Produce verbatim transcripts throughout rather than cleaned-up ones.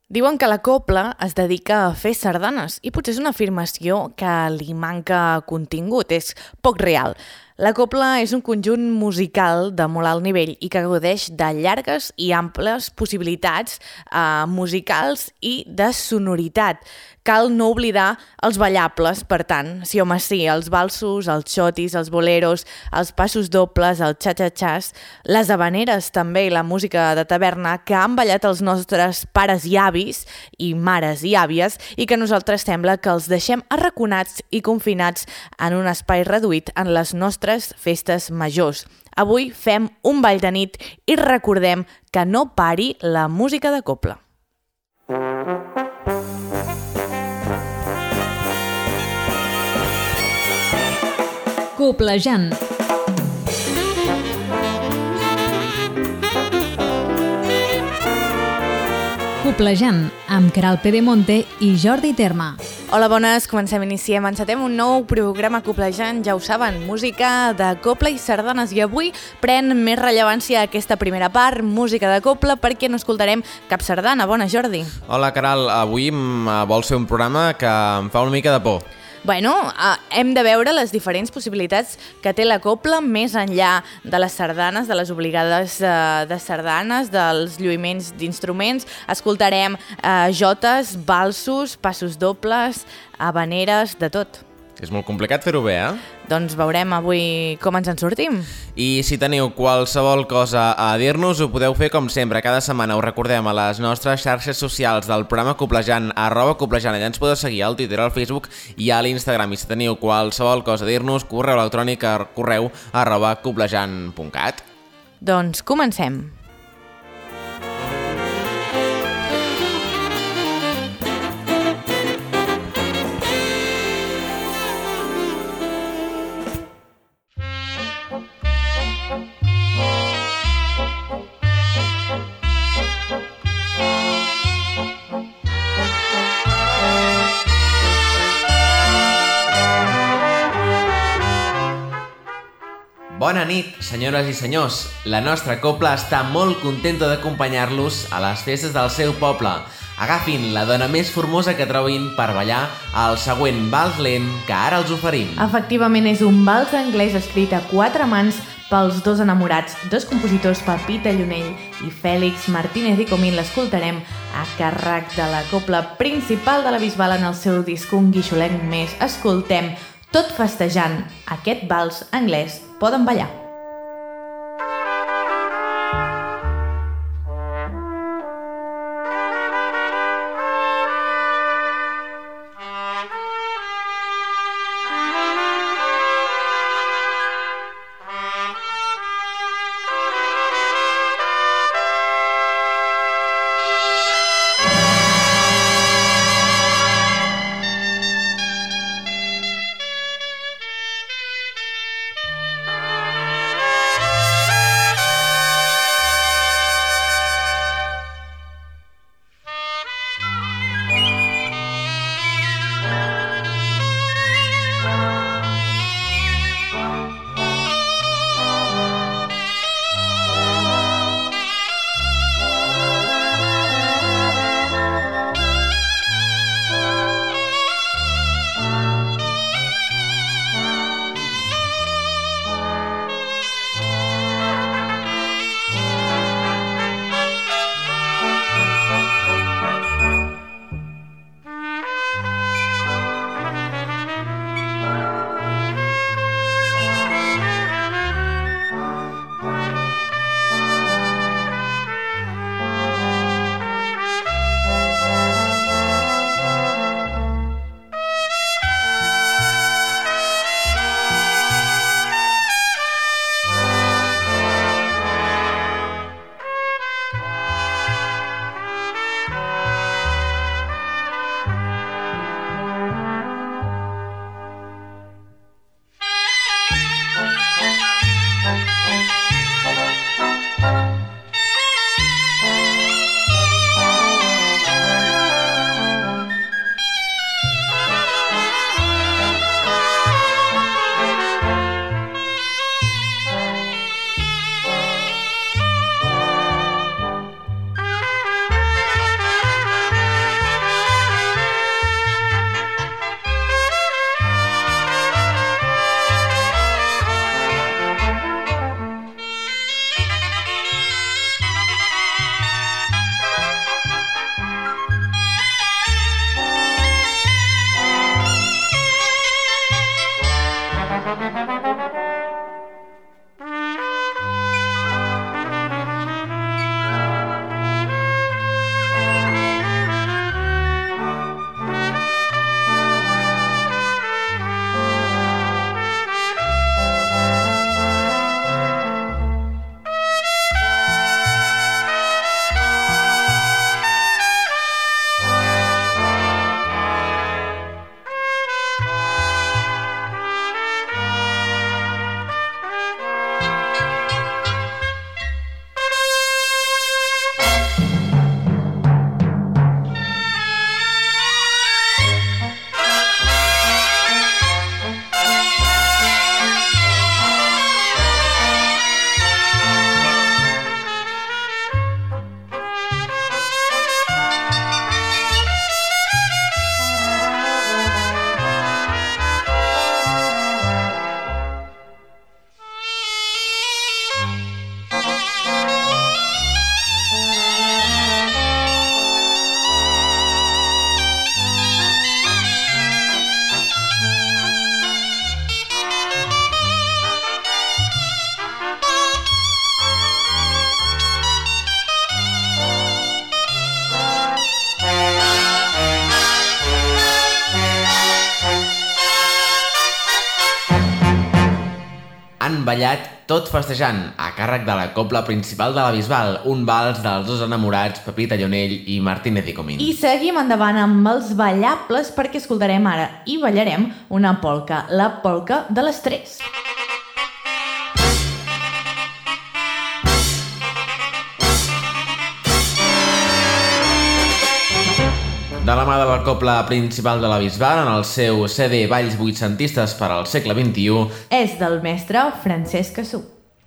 Diuen que la cobla es dedica a fer sardanes i potser és una afirmació que li manca contingut, és poc real. La cobla és un conjunt musical de molt alt nivell i que gaudeix de llargues i amples possibilitats eh, musicals i de sonoritat. Cal no oblidar els ballables, per tant, sí home sí, els valsos, els xotis, els boleros, els passos dobles, els xa-xa-xàs, les habaneres també i la música de taverna que han ballat els nostres pares i avis i mares i àvies i que a nosaltres sembla que els deixem arraconats i confinats en un espai reduït en les nostres festes majors. Avui fem un ball de nit i recordem que no pari la música de cobla. Coblejant. Coblejant, amb Queralt Pedemonte i Jordi Terma. Hola, bones, comencem, iniciem, encetem un nou programa Coblejant, ja ho saben, música de cobla i sardanes, i avui pren més rellevància aquesta primera part, música de cobla, perquè no escoltarem cap sardana. Bona, Jordi. Hola, Queralt, avui vols fer un programa que em fa una mica de por. Bueno, eh, hem de veure les diferents possibilitats que té la cobla més enllà de les sardanes, de les obligades eh, de sardanes, dels lluïments d'instruments. Escoltarem eh, jotes, valsos, passos dobles, habaneres, de tot. És molt complicat fer-ho bé, eh? Doncs veurem avui com ens en sortim. I si teniu qualsevol cosa a dir-nos, ho podeu fer com sempre. Cada setmana us recordem a les nostres xarxes socials del programa Coblejant, arroba Coblejant. Allà ens podeu seguir al Twitter, al Facebook i a l'Instagram. I si teniu qualsevol cosa a dir-nos, correu electrònic a correu arroba coblejant punt cat. Doncs comencem. Bona nit, senyores i senyors. La nostra cobla està molt contenta d'acompanyar-los a les festes del seu poble. Agafin la dona més formosa que trobin per ballar el següent vals lent que ara els oferim. Efectivament, és un vals anglès escrit a quatre mans pels dos enamorats, dos compositors, Pepita Llunell i Fèlix Martínez i Comín. L'escoltarem a càrrec de la cobla principal de la Bisbal en el seu disc Un guixolenc més. Escoltem, tot festejant, aquest vals anglès poden ballar. ballat Tot festejant, a càrrec de la cobla principal de la Bisbal, un vals dels dos enamorats, Pepita Llonell i Martínez i Comín. I seguim endavant amb els ballables perquè escoltarem ara i ballarem una polca, la polca de les tres. De la mà de la cobla principal de la Bisbal, en el seu C D Balls vuitcentistes per al segle vint-i-u, és del mestre Francesc Cassú.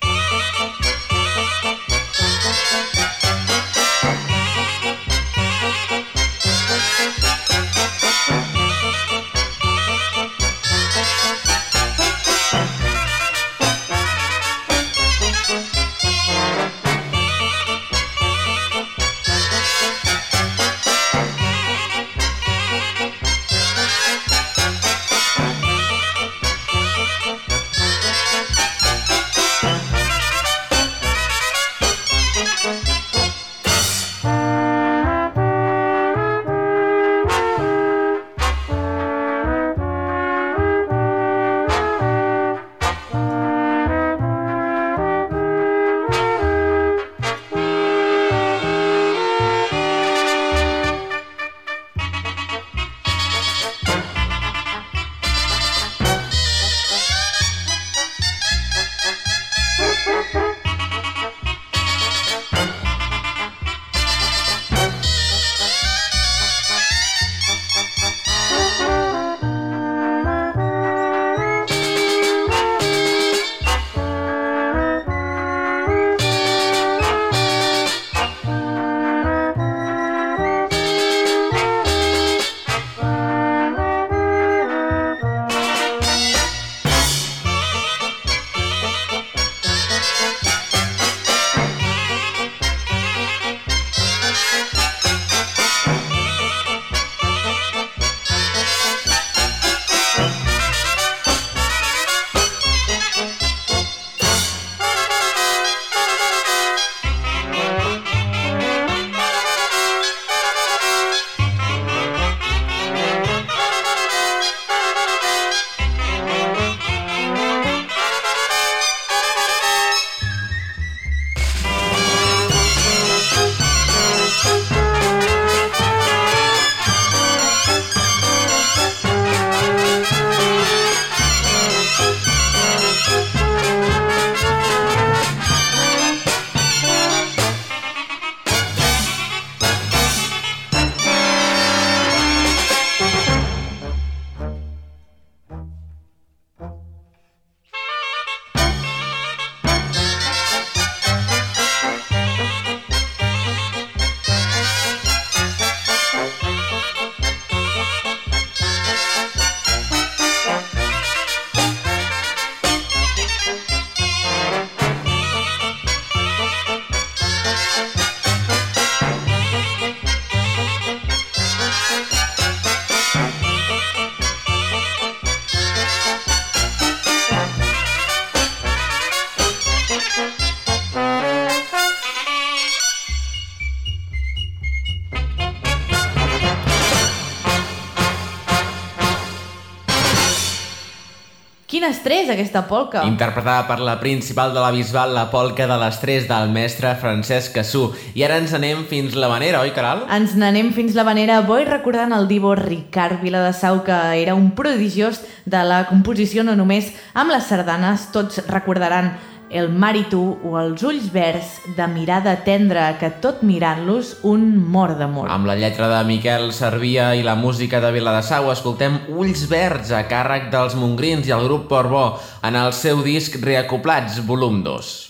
Quines tres, aquesta polca? Interpretada per la principal de la Bisbal, la polca de les tres del mestre Francesc Cassú. I ara ens anem fins l'Havanera, oi, Caral? Ens n'anem fins l'Havanera, boi recordant el divo Ricard Viladesau, que era un prodigiós de la composició, no només amb les sardanes. Tots recordaran El mar i tu o Els ulls verds, de mirada tendra, que tot mirant-los un mor d'amor. Amb la lletra de Miquel Servià i la música de Viladesau escoltem Ulls verds, a càrrec dels Mongrins i el grup Portbó, en el seu disc Reacoplats, volum dos.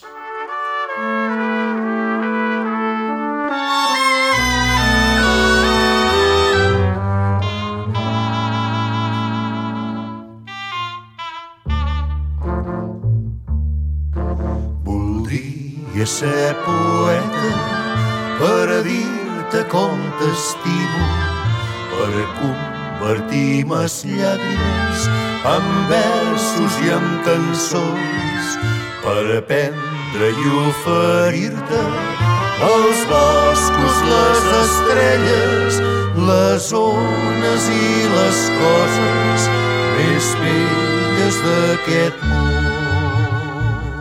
Voldria ser poeta per a dir-te com t'estimo, per a convertir mes llàgrimes en versos i en cançons, per aprendre i oferir-te els boscos, les estrelles, les ones i les coses més belles d'aquest món.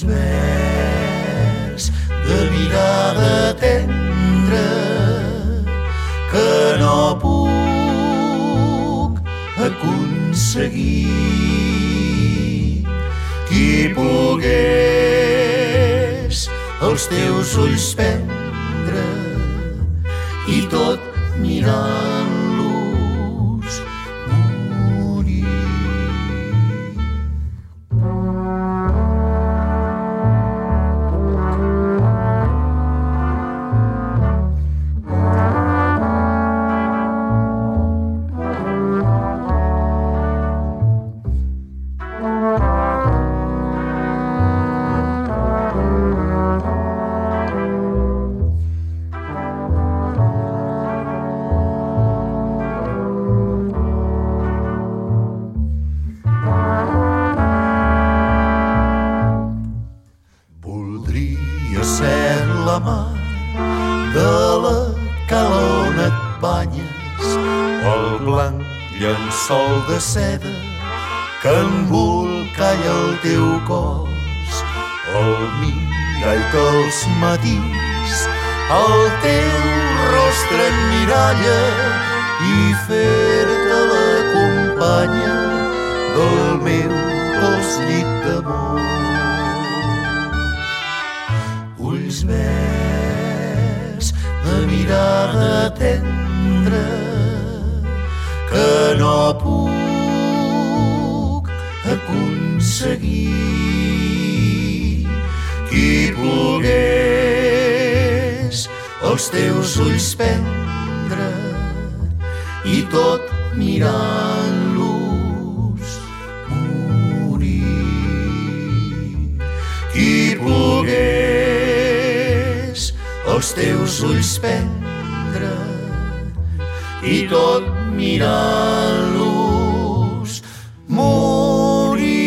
ulls verds de mirada tendra que no puc aconseguir. Qui pogués els teus ulls prendre i tot mirant-los morir. Sol de seda que embolcalla el teu cos, el mirall que els matins el teu rostre emmiralla i fer-te la companya del meu dolç llit d'amor. Ulls verds de mirada tendra que no puc aconseguir. Qui pogués els teus ulls prendre i tot mirant-los morir. Qui pogués els teus ulls prendre i tot mirant-los morir.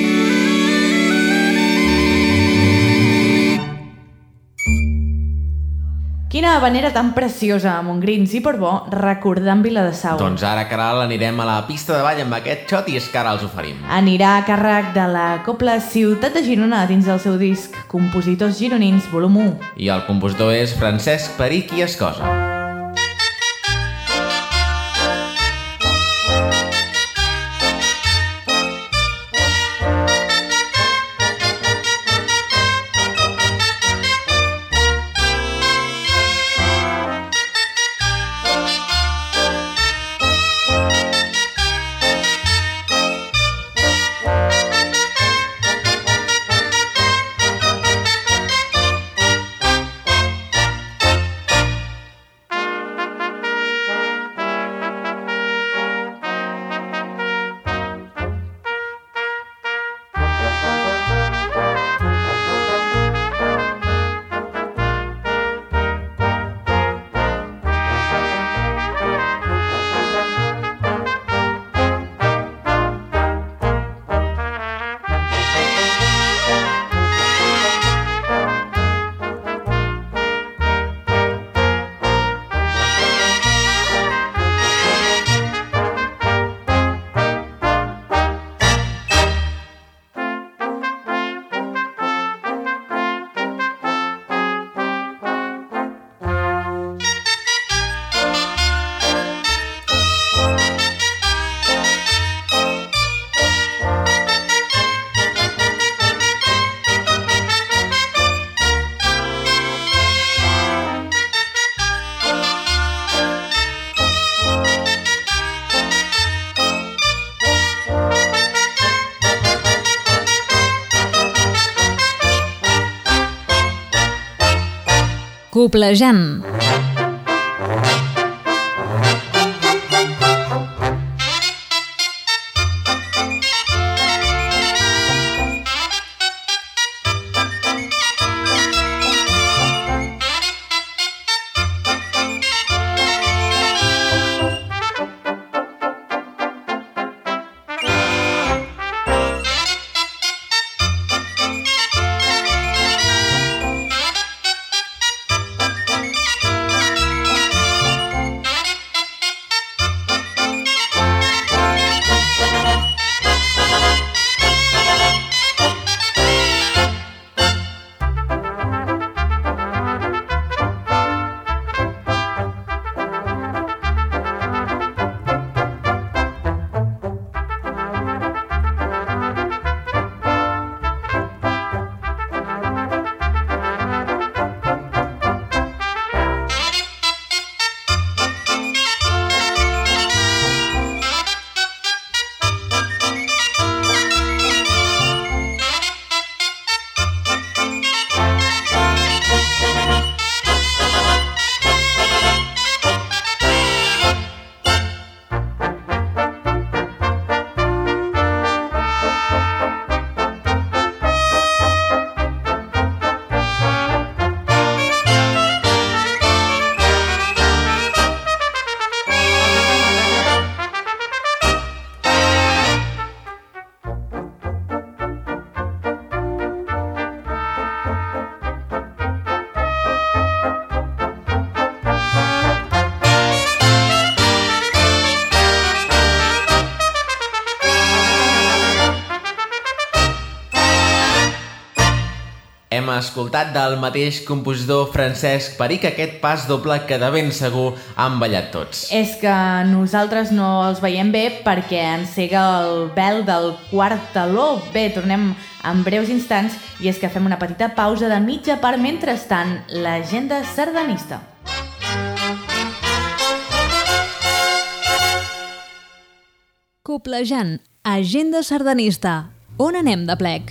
Quina habanera tan preciosa, Montgrins i Portbó, recordant Viladasau. Doncs ara, Caral, anirem a la pista de ball amb aquest xot i és que ara els oferim. Anirà a càrrec de la Cobla Ciutat de Girona dins del seu disc Compositors Gironins, volum u. I el compositor és Francesc Perich i Escosa. Coblejant. escoltat del mateix compositor Francesc Perich, aquest pas doble que de ben segur han ballat tots. És que nosaltres no els veiem bé perquè encega el vel del quart taló. Bé, tornem en breus instants i és que fem una petita pausa de mitja part. Mentrestant, l'agenda sardanista. Coplejant, agenda sardanista. On anem de plec?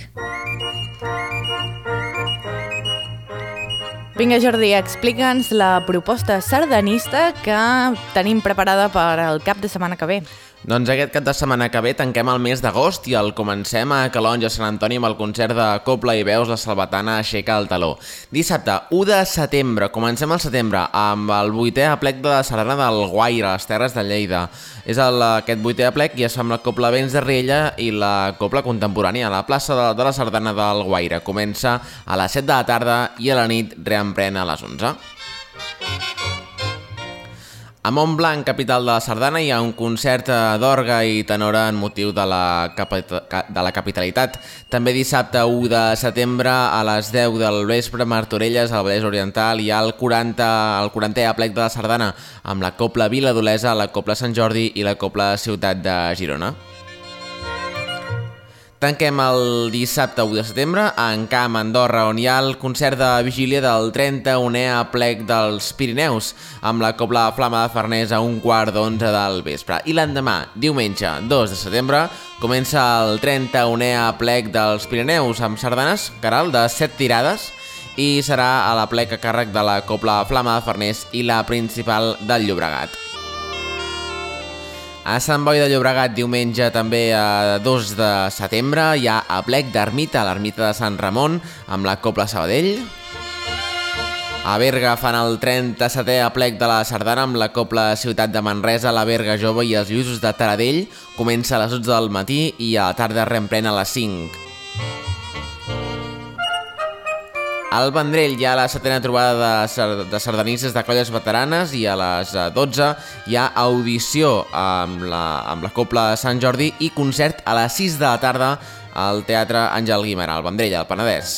Vinga, Jordi, explica'ns la proposta sardanista que tenim preparada per al cap de setmana que ve. Doncs aquest cap de setmana que ve tanquem el mes d'agost i el comencem a Calonge, Sant Antoni, amb el concert de Copla i Veus, la Salvatana aixeca el taló. Dissabte, u de setembre, comencem el setembre amb el vuitè aplec de la sardana del Guaire, a les Terres de Lleida. És el, aquest vuitè aplec i es fa amb la Copla Vents de Riella i la Copla Contemporània a la plaça de, de la Sardana del Guaire. Comença a les set de la tarda i a la nit reemprèn a les onze. A Montblanc, capital de la Sardana, hi ha un concert d'orgue i tenora en motiu de la, de la capitalitat. També dissabte, u de setembre, a les deu del vespre, a Martorelles, al Vallès Oriental, hi ha el, quaranta, el quarantè aplec de la Sardana, amb la Copla Vila d'Olesa, la Copla Sant Jordi i la Copla Ciutat de Girona. Tanquem el dissabte u de setembre a Encamp, Andorra, on hi ha el concert de vigília del trenta-unè aplec dels Pirineus, amb la Copla Flama de Farners a un quart d'onze del vespre. I l'endemà, diumenge, dos de setembre, comença el trenta-unè aplec dels Pirineus, amb sardanes, caral, de set tirades, i serà a l'aplec a càrrec de la Copla Flama de Farners i la principal del Llobregat. A Sant Boi de Llobregat, diumenge també a dos de setembre, hi ha aplec d'ermita a l'ermita de Sant Ramon amb la Copla Sabadell. A Berga fan el trenta-setè aplec de la sardana amb la Copla Ciutat de Manresa, la Berga Jove i els Lluïsos de Taradell. Comença a les dotze del matí i a la tarda reemprèn a les cinc. Al Vendrell hi ha la setena trobada de, de sardanistes de colles veteranes i a les dotze hi ha audició amb la, amb la Copla de Sant Jordi i concert a les sis de la tarda al Teatre Àngel Guimerà, al Vendrell, al Penedès.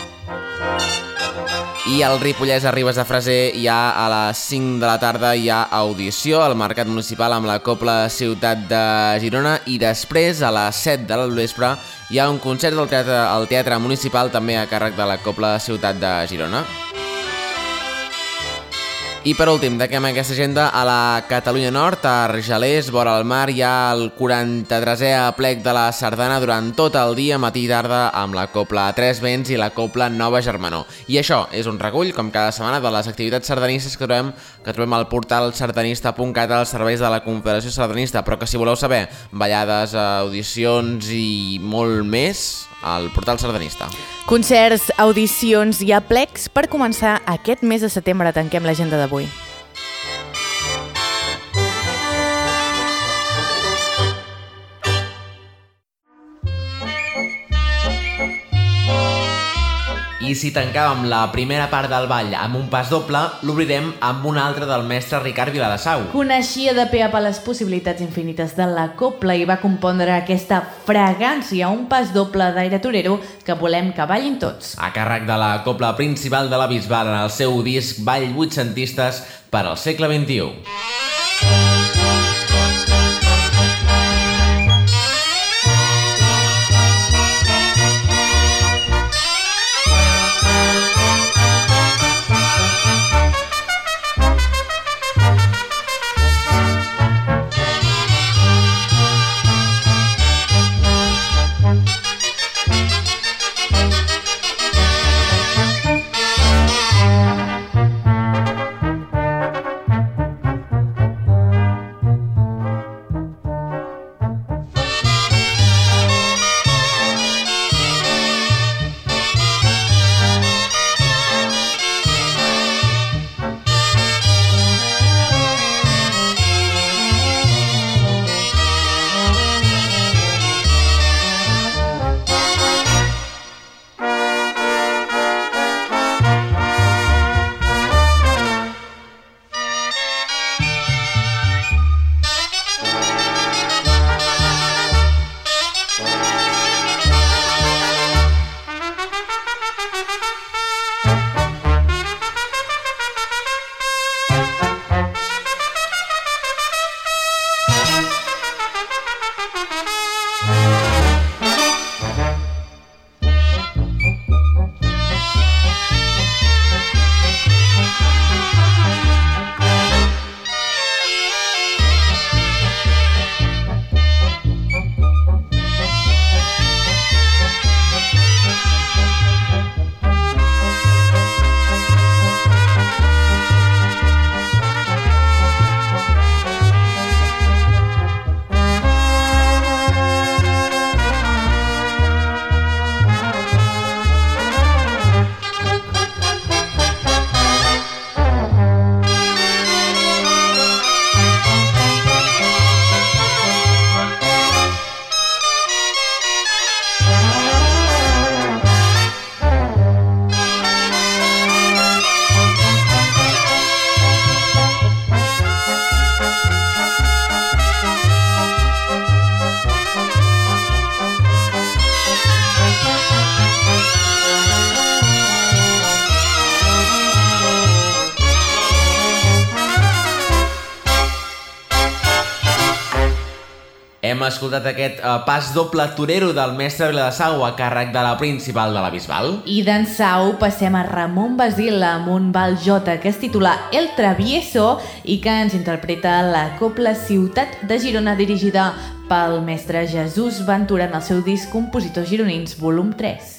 I al Ripollès, a Ribes de Freser, hi ha a les cinc de la tarda hi ha audició al Mercat Municipal amb la Copla Ciutat de Girona i després a les set del vespre hi ha un concert del teatre, al Teatre Municipal també a càrrec de la Copla Ciutat de Girona. I per últim, tanquem aquesta agenda a la Catalunya Nord, a Argelers, vora el mar, hi ha el quaranta-tresè aplec de la sardana durant tot el dia, matí i tarda, amb la Copla Tres Vents i la Copla Nova Germanor. I això és un recull, com cada setmana, de les activitats sardanistes que trobem, que trobem al portal sardanista punt cat als serveis de la Confederació Sardanista, però que si voleu saber ballades, audicions i molt més, al portal sardanista. Concerts, audicions i aplecs per començar aquest mes de setembre. Tanquem l'agenda d'avui. I si tancàvem la primera part del ball amb un pas doble, l'obrirem amb un altre del mestre Ricard Viladasau. Coneixia de pe a pa les possibilitats infinites de la copla i va compondre aquesta fragància, un pas doble d'aire torero que volem que ballin tots. A càrrec de la copla principal de la Bisbal en el seu disc Ball vuitcentistes per al segle vint-i-u. Hem escoltat aquest uh, pas doble torero del mestre Viladasau a càrrec de la Principal de la Bisbal. I d'en Sau passem a Ramon Basil amb un ball jota que es titula El Travieso i que ens interpreta la Cobla Ciutat de Girona dirigida pel mestre Jesús Ventura en el seu disc Compositors Gironins volum tres.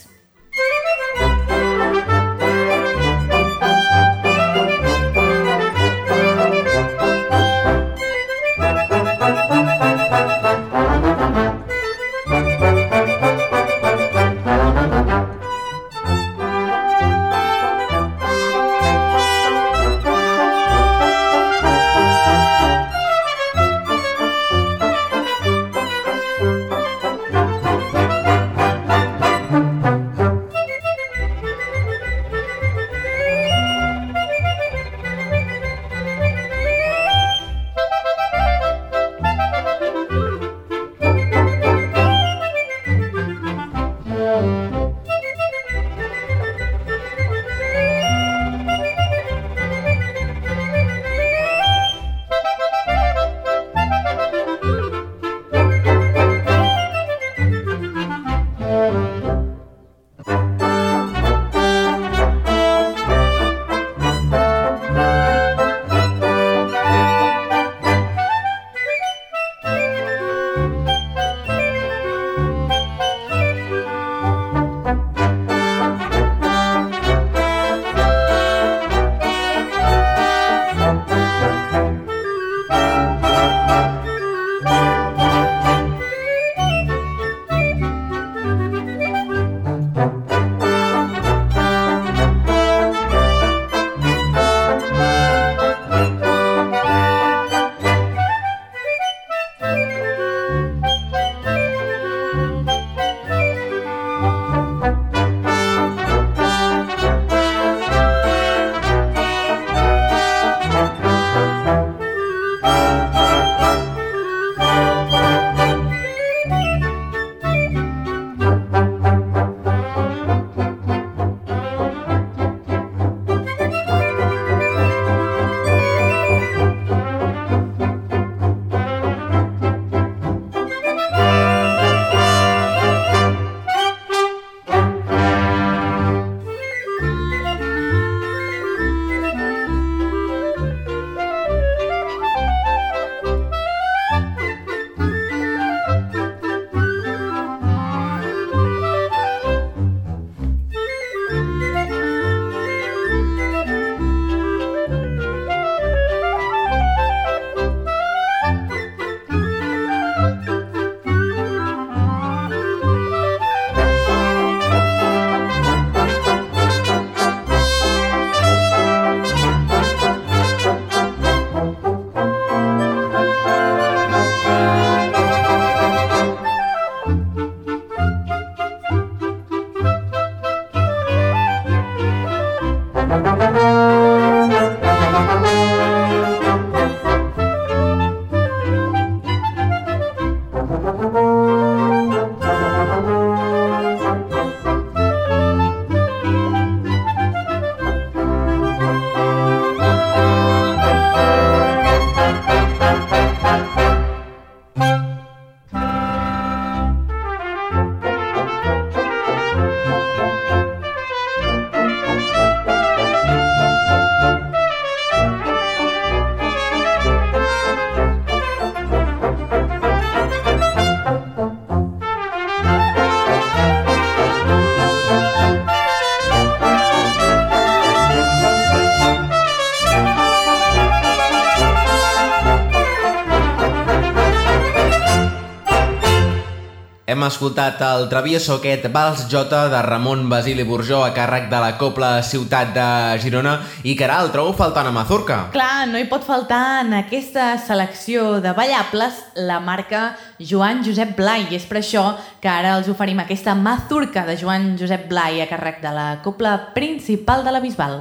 Hem escoltat el Travieso, aquest vals jota de Ramon Basili Burjó a càrrec de la Cobla Ciutat de Girona. I Caral, trobo faltant a Mazurca. Clar, no hi pot faltar en aquesta selecció de ballables la marca Joan Josep Blai, i és per això que ara els oferim aquesta Mazurca de Joan Josep Blai a càrrec de la Cobla Principal de la Bisbal.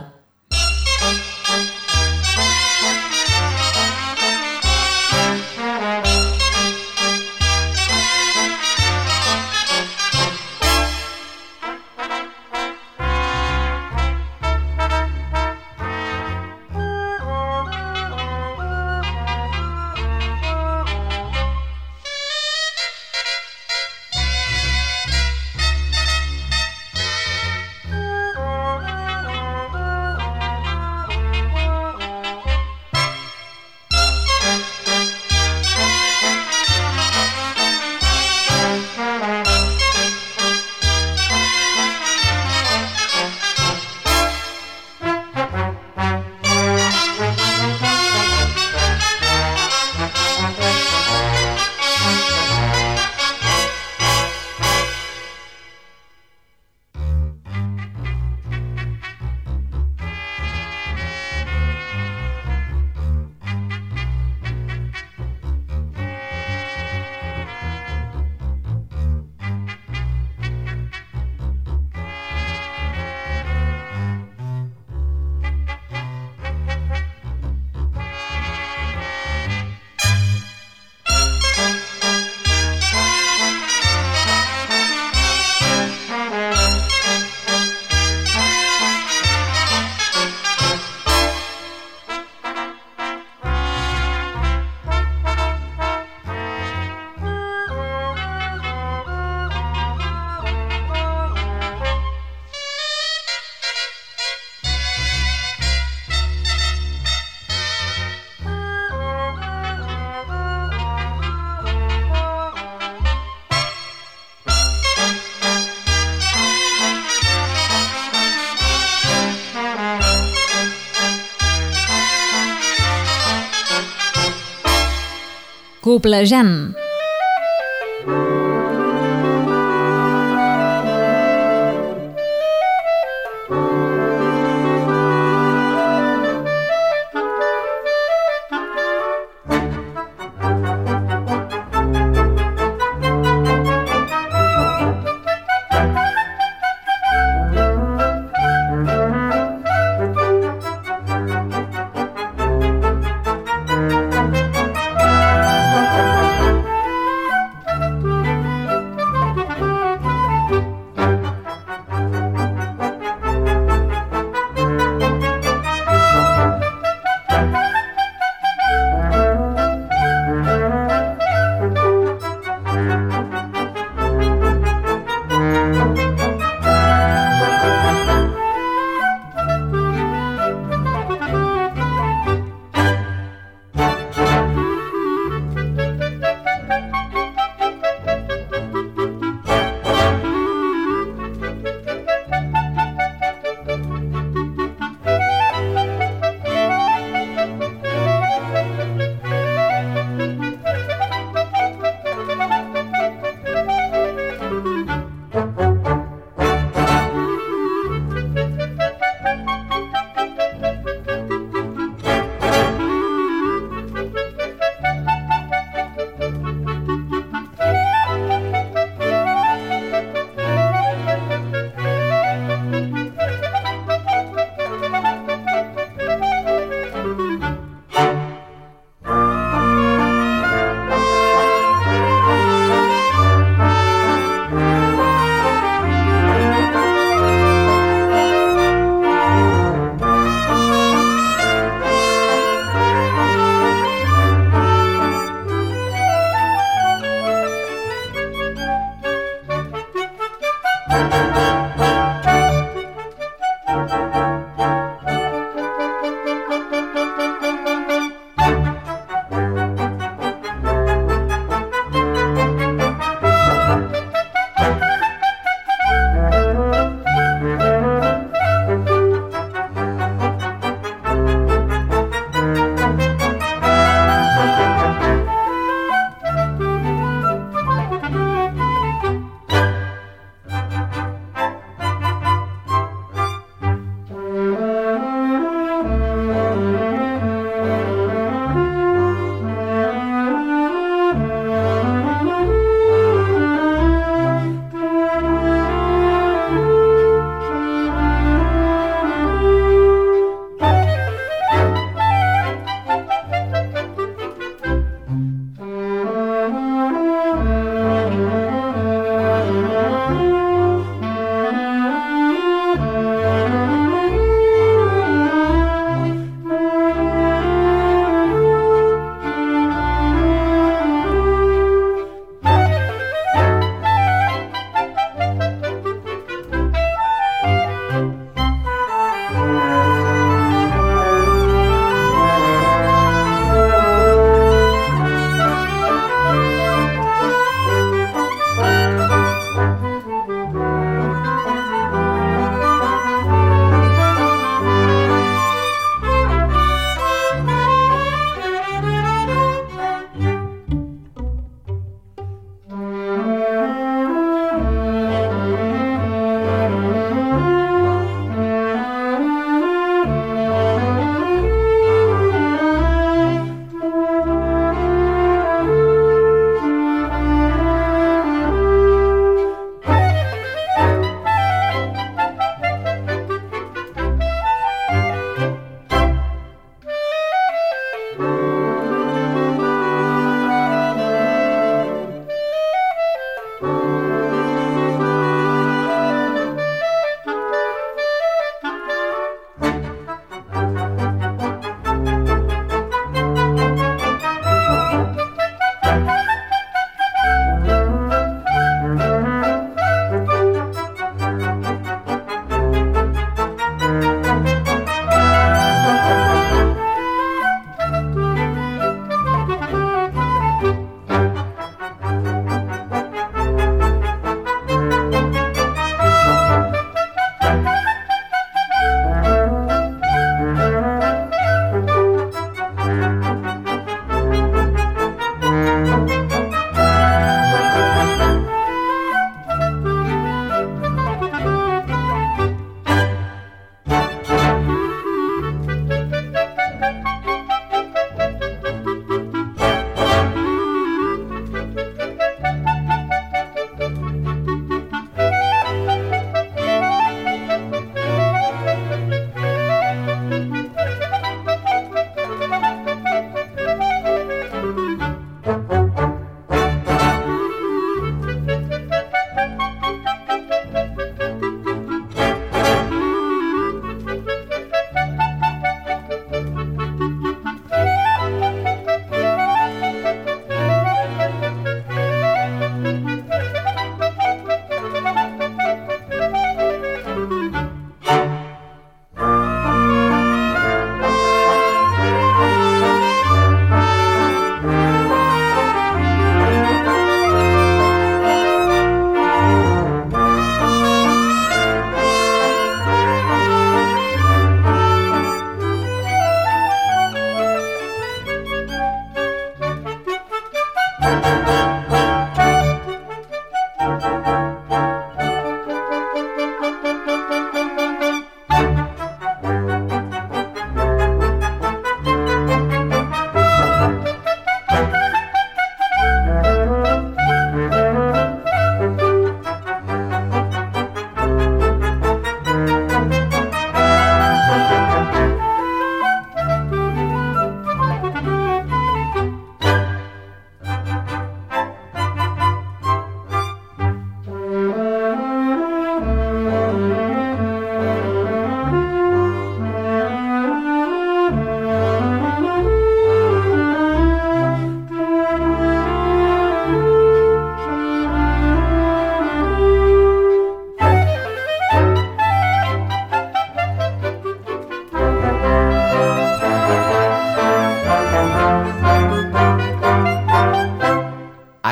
Coplejant.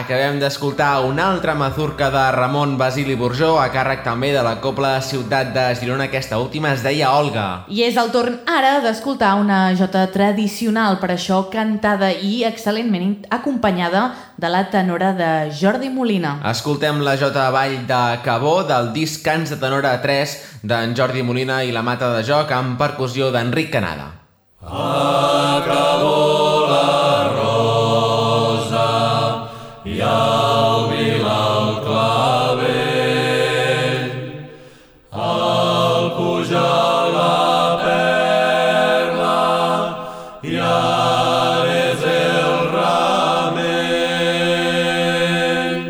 Acabem d'escoltar una altra mazurca de Ramon Basili Burjó, a càrrec també de la Cobla Ciutat de Girona. Aquesta última es deia Olga. I és el torn ara d'escoltar una jota tradicional, per això cantada i excel·lentment acompanyada de la tenora de Jordi Molina. Escoltem la jota Vall de Cabó del disc Cants de tenora tres d'en Jordi Molina i la mata de joc amb percussió d'Enric Canada. Acabó la rosa i al vila el clavell, al pujar la perla i ara és el ramell.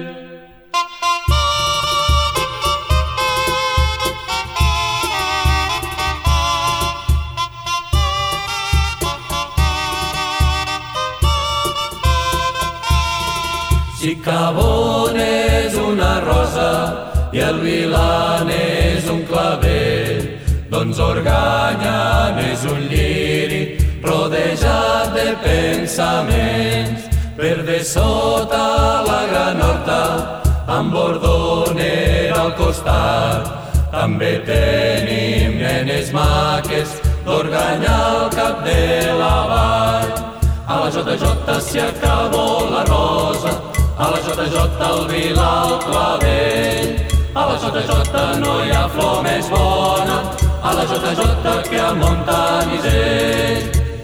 Si Cabón és una rosa i el Vilan és un clavell, doncs Organya és un lliri rodejat de pensaments. Per de sota la gran horta, amb bordonera al costat, també tenim nenes maques d'Organya al cap de la vall. A la jota jota s'hi acabó la rosa, a la jota jota el vila el clavell, a la jota jota no hi ha flor més bona, a la jota jota que a Montanissell.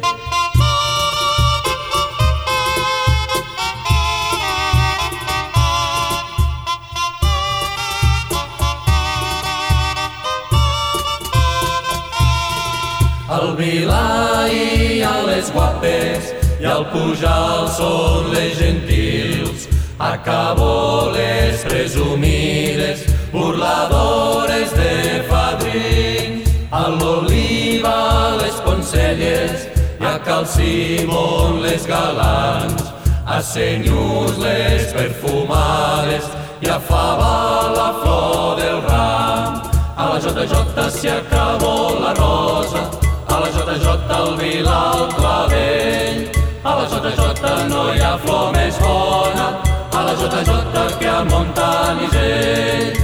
Al vila hi ha les guapes i al pujar són les gentils, a Cabó les presumides, burladores de fadrins. A l'Oliva les poncelles i a Cal Simón les galants, a Senyús les perfumades i a Fava la flor del ram. A la jota jota s'hi acabó la rosa, a la jota jota el vila el clavell, a la jota jota no hi ha flor més bona, a la jota jota que a Montanissell.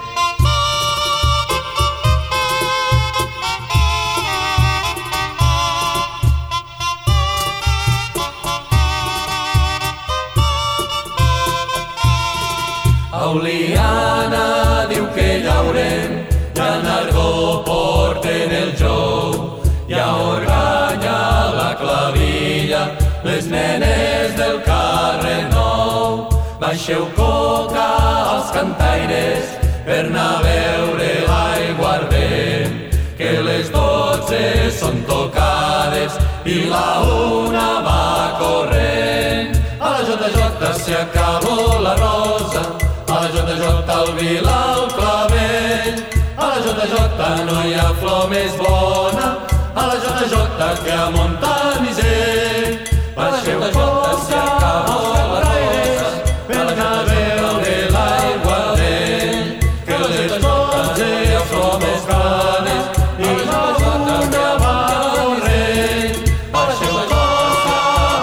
A Oliana diu que llaurem i a Nargó porten el jou, i a Organya la clavilla, les nenes del carrer Nou. Baixeu coca als cantaires per anar a veure l'aiguardent, que les dotze són tocades i la una va corrent. A la jota jota s'hi acabó la rosa, a la jota jota el vila el clavell, a la jota jota no hi ha flor més bona, a la jota jota que a Montanissell. Baixeu coca s'hi acabó la rosa, per anar a veure l'aiguardent, que les dotze hi ha flor més bones i la jota que a Montanissell. Baixeu coca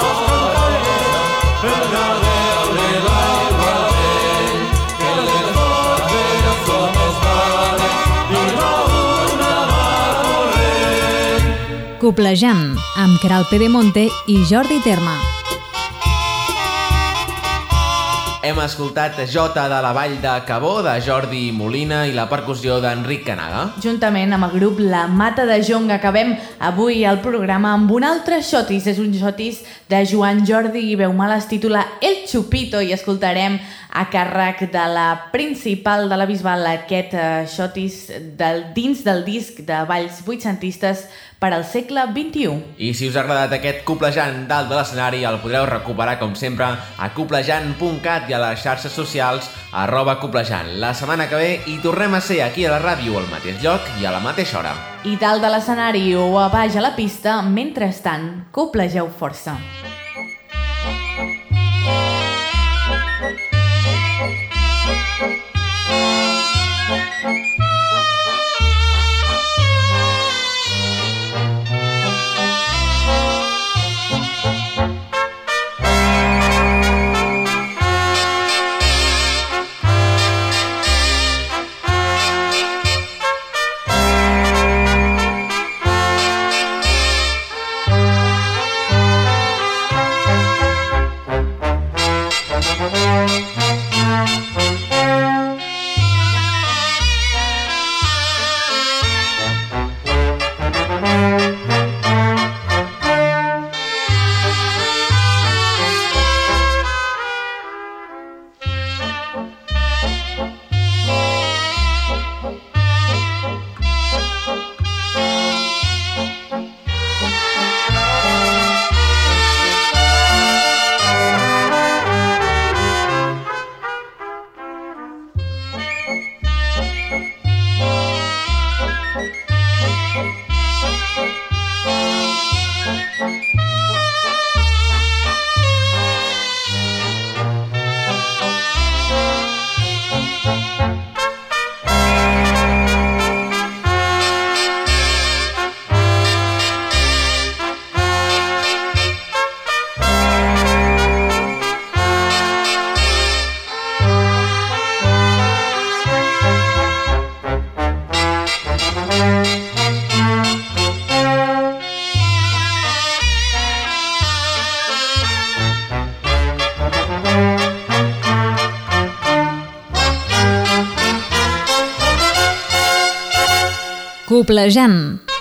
per anar a veure l'aiguardent, que les dotze hi ha flor més bones i la una va corrent. Coplejant, amb Queralt Pedemonte i Jordi Terma. Hem escoltat Jota de la Vall de Cabó, de Jordi Molina, i la percussió d'Enric Canada. Juntament amb el grup La Mata de Jonc acabem avui el programa amb un altre xotis. És un xotis de Joan Jordi i Veumal, es titula El Chupito, i escoltarem a càrrec de la principal de la Bisbal aquest uh, xotis del, dins del disc de Balls vuitcentistes per al segle vint-i-u. I si us ha agradat aquest Coplejant dalt de l'escenari, el podreu recuperar, com sempre, a coplejant punt cat i a les xarxes socials arroba coplejant. La setmana que ve hi tornem a ser aquí a la ràdio al mateix lloc i a la mateixa hora. I dalt de l'escenari o a baix a la pista, mentrestant, coplegeu força. Coplejant.